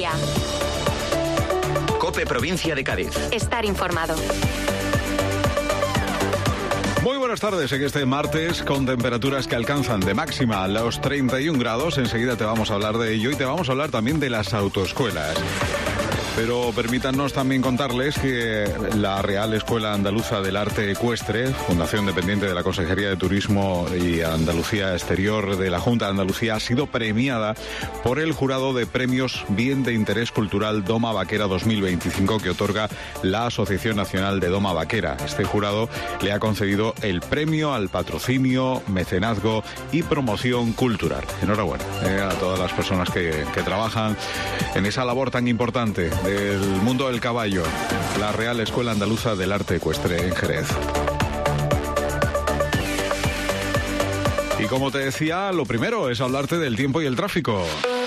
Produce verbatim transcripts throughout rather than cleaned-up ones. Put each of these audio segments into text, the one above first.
día. COPE Provincia de Cádiz. Estar informado. Muy buenas tardes en este martes con temperaturas que alcanzan de máxima los treinta y un grados. Enseguida te vamos a hablar de ello y te vamos a hablar también de las autoescuelas. Pero permítanos también contarles que la Real Escuela Andaluza del Arte Ecuestre, fundación dependiente de la Consejería de Turismo y Andalucía Exterior de la Junta de Andalucía, ha sido premiada por el jurado de premios Bien de Interés Cultural Doma Vaquera dos mil veinticinco que otorga la Asociación Nacional de Doma Vaquera. Este jurado le ha concedido el premio al patrocinio, mecenazgo y promoción cultural. Enhorabuena eh, a todas las personas que, que trabajan en esa labor tan importante del mundo del caballo, la Real Escuela Andaluza del Arte Ecuestre en Jerez. Y como te decía, lo primero es hablarte del tiempo y el tráfico.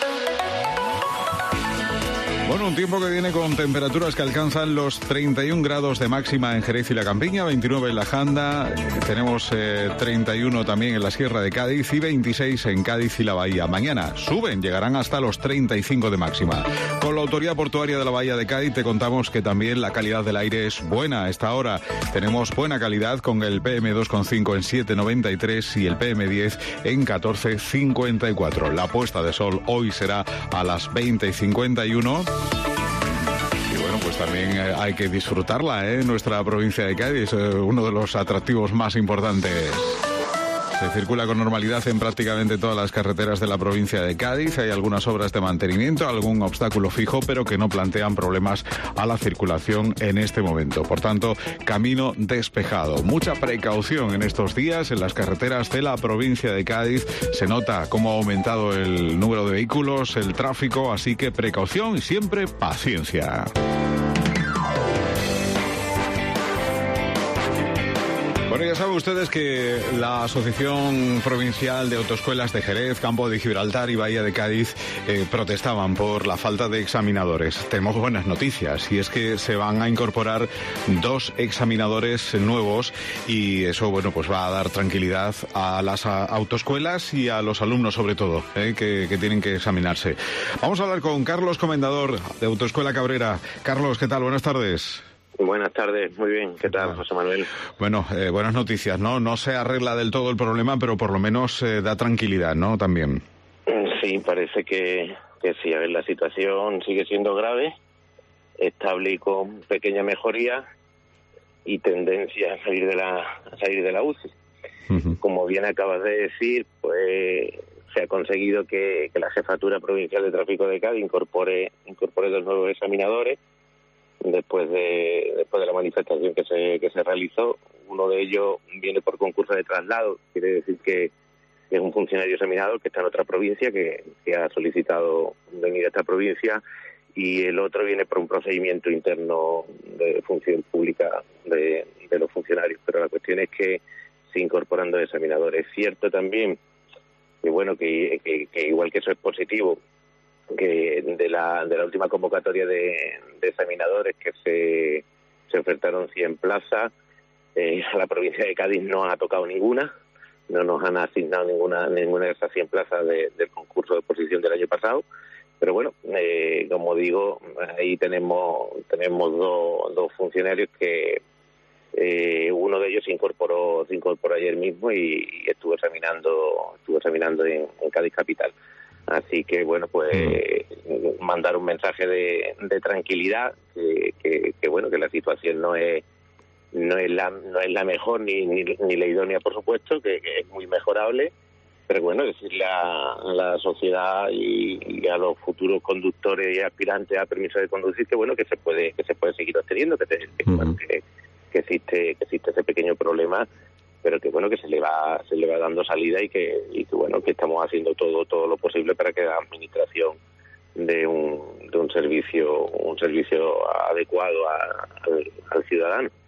Bueno, un tiempo que viene con temperaturas que alcanzan los treinta y un grados de máxima en Jerez y la Campiña, veintinueve en la Janda, tenemos eh, treinta y uno también en la Sierra de Cádiz y veintiséis en Cádiz y la Bahía. Mañana suben, llegarán hasta los treinta y cinco de máxima. Con la Autoridad Portuaria de la Bahía de Cádiz te contamos que también la calidad del aire es buena a esta hora. Tenemos buena calidad con el P M dos coma cinco en siete coma noventa y tres y el P M diez en catorce coma cincuenta y cuatro. La puesta de sol hoy será a las veinte y cincuenta y uno. Y bueno, pues también eh, hay que disfrutarla, ¿eh? Nuestra provincia de Cádiz, eh, uno de los atractivos más importantes. Se circula con normalidad en prácticamente todas las carreteras de la provincia de Cádiz. Hay algunas obras de mantenimiento, algún obstáculo fijo, pero que no plantean problemas a la circulación en este momento. Por tanto, camino despejado. Mucha precaución en estos días en las carreteras de la provincia de Cádiz. Se nota cómo ha aumentado el número de vehículos, el tráfico, así que precaución y siempre paciencia. Bueno, ya saben ustedes que la Asociación Provincial de Autoescuelas de Jerez, Campo de Gibraltar y Bahía de Cádiz eh, protestaban por la falta de examinadores. Tenemos buenas noticias y es que se van a incorporar dos examinadores nuevos y eso, bueno, pues va a dar tranquilidad a las autoescuelas y a los alumnos sobre todo, eh, que, que tienen que examinarse. Vamos a hablar con Carlos Comendador de Autoescuela Cabrera. Carlos, ¿qué tal? Buenas tardes. Buenas tardes, muy bien. ¿Qué tal, José Manuel? Bueno, eh, buenas noticias, ¿no? No se arregla del todo el problema, pero por lo menos eh, da tranquilidad, ¿no? También. Sí, parece que, que sí. A ver, la situación sigue siendo grave, estable y con pequeña mejoría y tendencia a salir de la a salir de la U C I. Uh-huh. Como bien acabas de decir, pues se ha conseguido que, que la Jefatura Provincial de Tráfico de Cádiz incorpore incorpore dos nuevos examinadores. Después de después de la manifestación que se que se realizó. Uno de ellos viene por concurso de traslado, quiere decir que es un funcionario examinador que está en otra provincia, que, que ha solicitado venir a esta provincia, y el otro viene por un procedimiento interno de función pública de, de los funcionarios. Pero la cuestión es que se incorporan dos examinadores. Es cierto también que, bueno, que, que, que igual que eso es positivo, que de la de la última convocatoria de, de examinadores que se, se ofertaron cien plazas, eh, a la provincia de Cádiz no ha tocado ninguna, no nos han asignado ninguna ninguna de esas cien plazas de, del concurso de oposición del año pasado, pero bueno, eh, como digo, ahí tenemos tenemos dos, dos funcionarios que eh, uno de ellos se incorporó se incorporó ayer mismo y, y estuvo examinando estuvo examinando en, en Cádiz capital. Así que, bueno, pues eh, mandar un mensaje de, de tranquilidad, que, que, que, bueno, que la situación no es no es la no es la mejor ni, ni, ni la idónea, por supuesto, que, que es muy mejorable, pero bueno, decirle a, a la sociedad y, y a los futuros conductores y aspirantes a permiso de conducir que, bueno, que se puede que se puede seguir obteniendo, que, te, que, uh-huh. bueno, que, que existe que existe ese pequeño problema, pero que bueno, que se le va se le va dando salida y que y que bueno, que estamos haciendo todo todo lo posible para que la administración dé un de un servicio un servicio adecuado a, al, al ciudadano.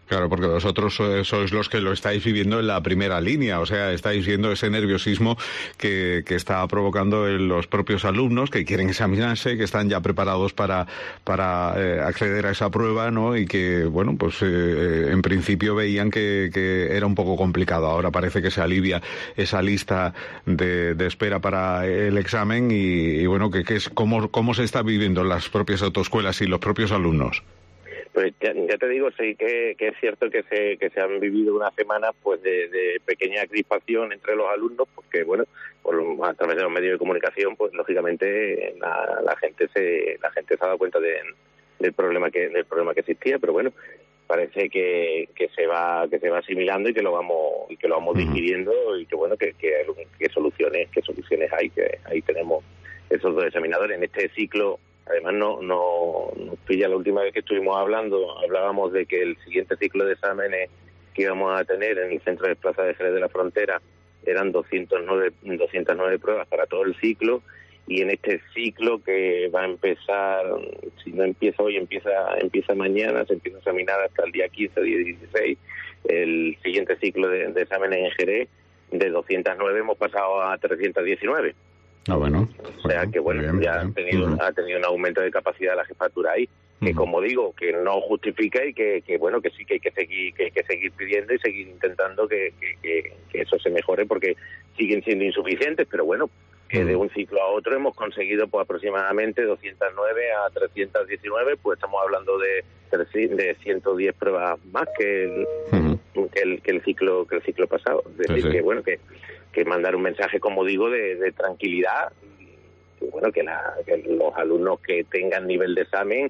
Claro, porque vosotros sois los que lo estáis viviendo en la primera línea, o sea, estáis viendo ese nerviosismo que, que está provocando en los propios alumnos que quieren examinarse, que están ya preparados para, para eh, acceder a esa prueba, ¿no? Y que, bueno, pues eh, en principio veían que, que era un poco complicado. Ahora parece que se alivia esa lista de, de espera para el examen y, y bueno, que, que es cómo, cómo se está viviendo en las propias autoescuelas y los propios alumnos. Pues ya, ya te digo, sí que, que es cierto que se que se han vivido unas semanas pues de, de pequeña crispación entre los alumnos, porque bueno, por, a través de los medios de comunicación, pues lógicamente la, la gente se la gente se ha dado cuenta de, del problema que del problema que existía, pero bueno, parece que, que se va que se va asimilando y que lo vamos y que lo vamos digiriendo y que bueno que, que, que soluciones que soluciones hay, que ahí tenemos esos dos examinadores en este ciclo. Además, no, no nos pilla la última vez que estuvimos hablando, hablábamos de que el siguiente ciclo de exámenes que íbamos a tener en el Centro de Plaza de Jerez de la Frontera eran doscientas nueve pruebas para todo el ciclo, y en este ciclo que va a empezar, si no empieza hoy, empieza empieza mañana, se empieza a examinar hasta el día quince, día dieciséis, el siguiente ciclo de, de exámenes en Jerez, de doscientas nueve hemos pasado a trescientas diecinueve. Ah, bueno. O sea que bueno, bien, ya bien. Ha, tenido, uh-huh. ha tenido un aumento de capacidad de la jefatura ahí, que uh-huh. como digo, que no justifica y que, que bueno, que sí que hay que seguir, que hay que seguir pidiendo y seguir intentando que, que, que, que eso se mejore, porque siguen siendo insuficientes, pero bueno, que uh-huh. de un ciclo a otro hemos conseguido pues aproximadamente doscientas nueve a trescientas diecinueve, pues estamos hablando de de ciento diez pruebas más que el, uh-huh. que el que el ciclo que el ciclo pasado. Es decir, sí, sí. que bueno, que que mandar un mensaje, como digo, de, de tranquilidad, y bueno, que, la, que los alumnos que tengan nivel de examen,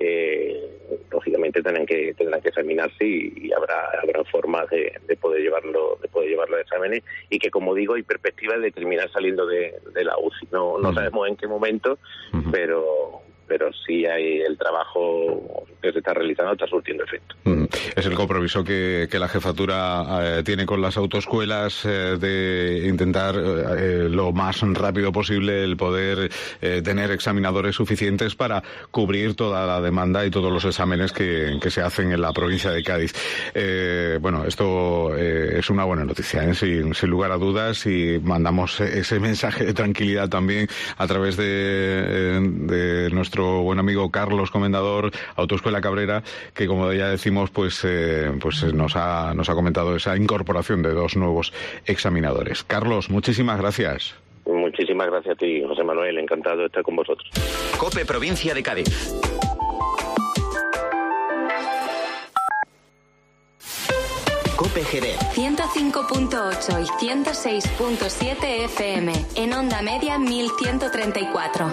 eh, lógicamente tendrán que tendrán que examinarse y, y habrá habrá formas de, de poder llevarlo de poder llevarlo a exámenes, y que, como digo, hay perspectivas de terminar saliendo de, de la U C I. No, no uh-huh. sabemos en qué momento, uh-huh. pero pero sí hay el trabajo que se está realizando, está surtiendo efecto. Mm. Es el compromiso que, que la jefatura eh, tiene con las autoescuelas eh, de intentar eh, lo más rápido posible el poder eh, tener examinadores suficientes para cubrir toda la demanda y todos los exámenes que, que se hacen en la provincia de Cádiz. Eh, bueno, esto eh, es una buena noticia, ¿eh? sin, sin lugar a dudas, y mandamos ese mensaje de tranquilidad también a través de, de nuestro buen amigo Carlos Comendador, Autoescuela Cabrera, que, como ya decimos, pues eh, pues nos ha nos ha comentado esa incorporación de dos nuevos examinadores. Carlos, muchísimas gracias. Muchísimas gracias a ti, José Manuel, encantado de estar con vosotros. COPE Provincia de Cádiz. COPE Jerez. ciento cinco punto ocho y ciento seis punto siete F M. En onda media mil ciento treinta y cuatro.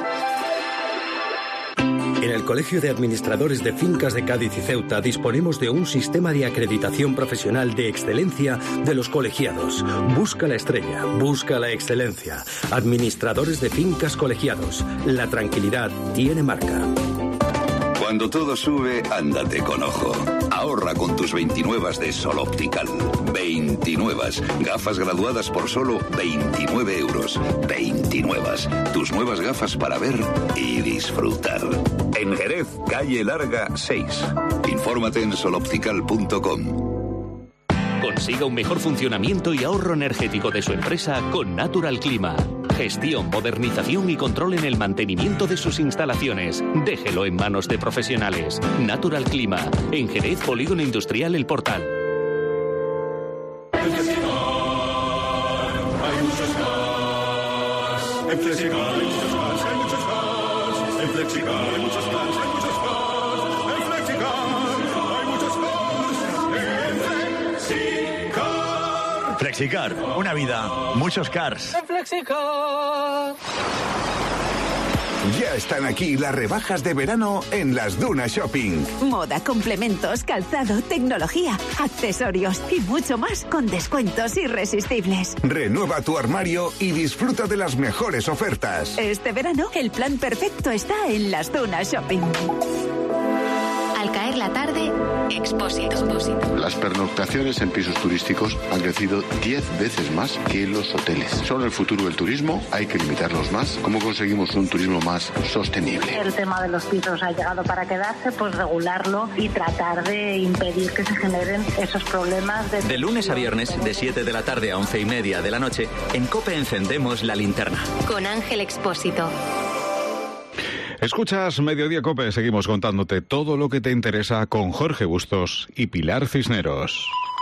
En el Colegio de Administradores de Fincas de Cádiz y Ceuta disponemos de un sistema de acreditación profesional de excelencia de los colegiados. Busca la estrella, busca la excelencia. Administradores de Fincas Colegiados. La tranquilidad tiene marca. Cuando todo sube, ándate con ojo. Ahorra con tus veintinuevas de Sol Optical. veintinuevas. Gafas graduadas por solo veintinueve euros. veintinuevas. Tus nuevas gafas para ver y disfrutar. En Jerez, calle Larga seis. Infórmate en soloptical punto com. Consiga un mejor funcionamiento y ahorro energético de su empresa con Natural Clima. Gestión, modernización y control en el mantenimiento de sus instalaciones. Déjelo en manos de profesionales. Natural Clima. En Jerez, Polígono Industrial El Portal. En Flexicar hay muchos cars. En Flexicar hay muchos cars, hay muchos cars. En Flexicar hay muchos cars, hay muchos cars. En Flexicar hay muchos cars. En Flexicar. Flexicar, una vida, muchos cars. En Flexicar. Ya están aquí las rebajas de verano en Las Dunas Shopping. Moda, complementos, calzado, tecnología, accesorios y mucho más con descuentos irresistibles. Renueva tu armario y disfruta de las mejores ofertas. Este verano el plan perfecto está en Las Dunas Shopping. al caer la tarde, Expósito. Las pernoctaciones en pisos turísticos han crecido diez veces más que en los hoteles. Son el futuro del turismo, hay que limitarlos más. ¿Cómo conseguimos un turismo más sostenible? El tema de los pisos ha llegado para quedarse, pues regularlo y tratar de impedir que se generen esos problemas. De, de lunes a viernes, de siete de la tarde a once y media de la noche, en COPE encendemos la linterna. Con Ángel Expósito. Escuchas Mediodía COPE, seguimos contándote todo lo que te interesa con Jorge Bustos y Pilar Cisneros.